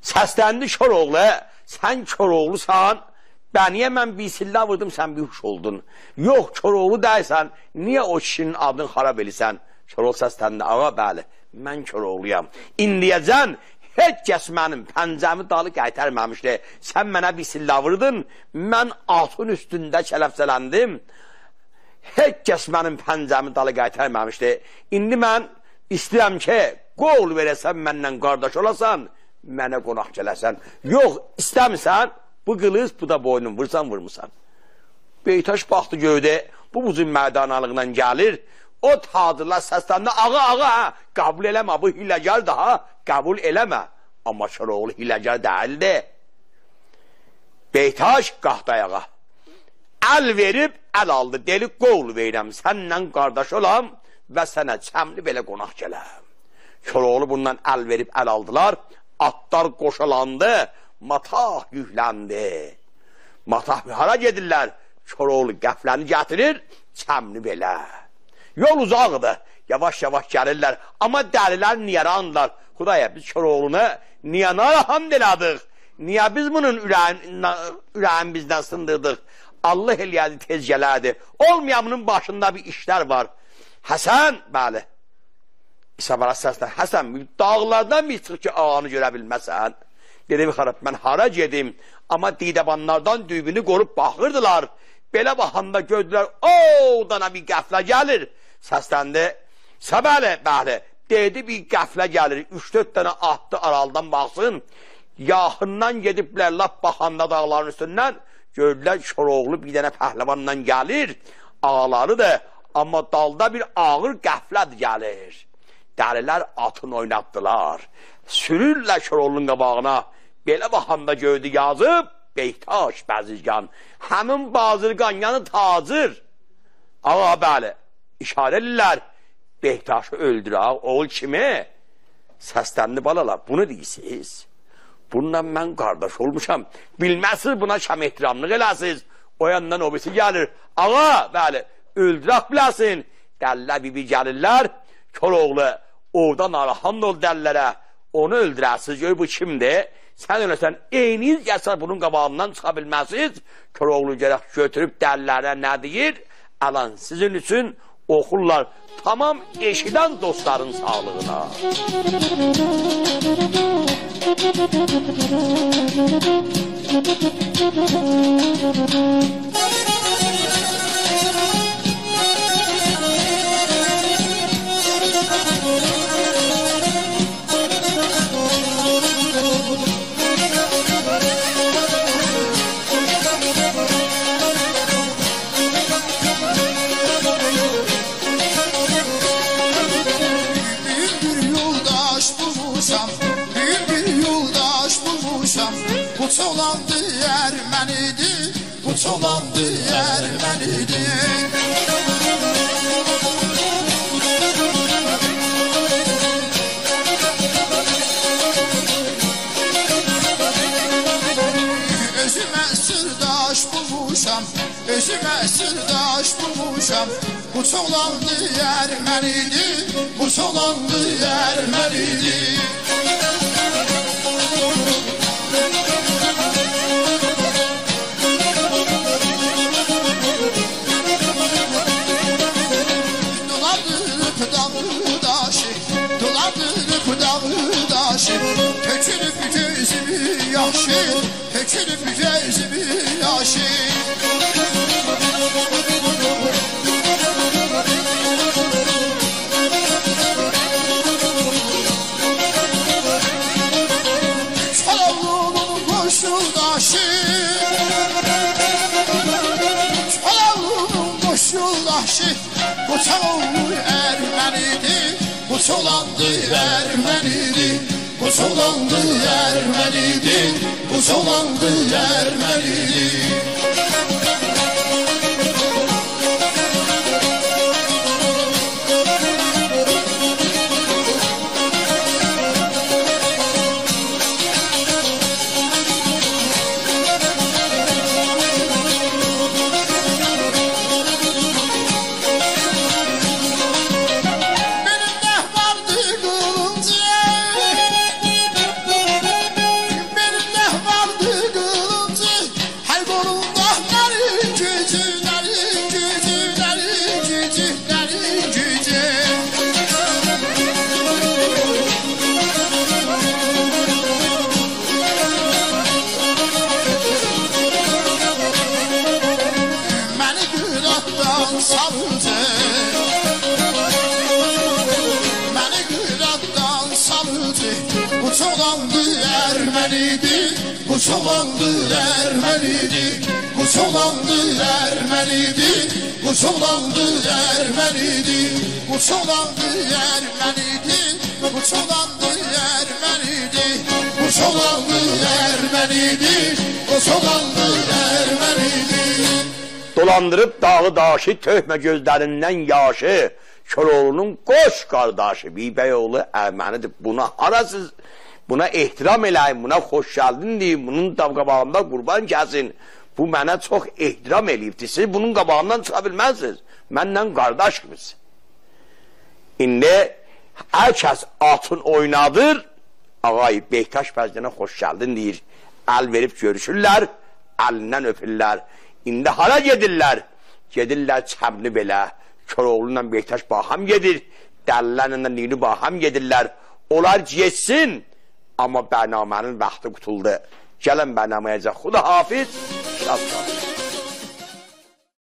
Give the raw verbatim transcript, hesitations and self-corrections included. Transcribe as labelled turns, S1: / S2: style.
S1: Səsləndi Koroğlu, sən Koroğlusan, bəniyə mən bir sillə vurdum, sən bir huş oldun. Yox, Koroğlu deyilsən, niyə o kişinin adını xarab edirsən? Koroğlu səsləndi, ağa, bəli, mən Koroğluyam. İndiyəcən, heç kəs mənim pəncəmi dalı qaytarmamışdı. Sən mənə bir sillə vurdun, mən atın üstündə kələfsələndim. Heç kəs mənim pəncəmi dalı qaytarmamışdı. İndi mən istəyirəm ki, qol verəsən, məndən qardaş olasan, mənə qonaq gələsən. Yox, istəmirsən, bu qılız, bu da boynun, vursan, vurmursan. Beytaş baxdı göydə, bu buzun məydanalığından gəlir, o tadırlar səsləndə, ağa, ağa, qəbul eləmə, bu hiləgər daha, qəbul eləmə. Amma Koroğlu hiləgər deyildi. Beytaş qaxdı ayağa. Əl verib, əl aldı, deli qol verirəm, səndən qardaş olam və sənə çəmli belə qonaq gələm. Koroğlu bundan əl verib, əl aldılar, atlar qoşalandı, matah yükləndi. Matah hara gedirlər? Koroğlu qəfləni gətirir, çəmli belə. Yol uzaqdır, yavaş-yavaş gəlirlər, amma dəlilər niyarandılar. Xudaya, biz Koroğlunu niyə narahat elədik? Niyə biz bunun ürəyin bizdən sındırdıq? Allah eləyədi, tez gələrdi. Olmayanın başında bir işlər var. Həsən, bəli, İsa Baras səslə, Həsən, dağlardan bir çıx ki, ağanı görə bilməsən. Dedim, xarab, mən hara gedim? Amma didəbanlardan düyünü qorub baxırdılar. Belə baxanda gördülər, o, dana bir qəflə gəlir. Səsləndi, səbəli, bəli, dedi bir qəflə gəlir, üç dörd dənə atdı araldan baxsın, yaxından gediblər, lap baxanda dağların üstündən, gördülər Koroğlu bir dənə pəhləvandan gəlir, ağaları da, amma dalda bir ağır qəfləd gəlir. Dərilər atın oynatdılar, sürürlər Koroğlunun qabağına, belə baxanda gördü yazıb, Beytaş Bəzirgan, həmin Bazırgan, yəni tacir, ağa, bəli, İşarə edirlər, Beytaşı öldürək, oğul kimi? Səsləndi balalar, bunu deyirsiniz. Bununla mən qardaş olmuşam. Bilməsiz buna şəm ehtiramlıq eləsiz. O yandan o birisi gəlir. Ağa, bəli, öldürək biləsin. Dəllər bir-bir gəlirlər. Koroğlu, orada narahan ol dəllərə. Onu öldürəsiz, gör bu kimdir? Sən öləsən, eyniz gəlsə bunun qabağından çıxa bilməsiz. Koroğlu gərək götürüb dəllərə nə deyir? Alan, sizin üçün oxurlar tamam eşidən dostların sağlığına.
S2: Bu çolandı Ermənidir, bu çolandı Ermənidir. Özümə sırdaş bulmuşam, özümə sırdaş bulmuşam. Bu çolandı Ermənidir, bu çolandı Ermənidir. Tökülüb gözümü yaşı, tökülüb gözümü yaşı. Koroğlu'nun koşuldaşı, Koroğlu'nun koşuldaşı. Bu Koroğlu Ermənidir, bu çolandı Ermənidir. Bu çolandı Ermənidir, bu çolandı Ermənidir. Ermənidi, bu soğanlı Ermənidi, bu soğanlı Ermənidi, bu soğanlı Ermənidi, bu soğanlı Ermənidi, bu soğanlı Ermənidi, bu soğanlı Ermənidi, bu soğanlı Ermənidi.
S1: Dolandırıp dağı daşı, töhmə gözlərindən yaşı, Köroğlu'nun koş kardeşi Bibeyoğlu Ermenidir. Buna arasız, buna ihtiram eləyin, buna hoş geldin deyin, bunun qabağında qurban kəsin. Bu mənə çox ihtiram eləyibdir. Siz bunun qabağından çıxa bilməzsiniz. Məndən qardaş gibisiz. İndi hər kəs atın oynadır, ağay Beytaş Bəzdənə hoş geldin deyir. Əl verib görüşürlər, əlindən öpürlər. İndi hara gedirlər? Gedirlər Çəmli belə. Köroğlu'yla Beytaş baham gedir, dəllərlə Nini baham gedirlər. Onlar geçsin, amma bərnamənin vaxtı qutuldu. Gələn bərnaməyə Xuda hafiz, şad qalın.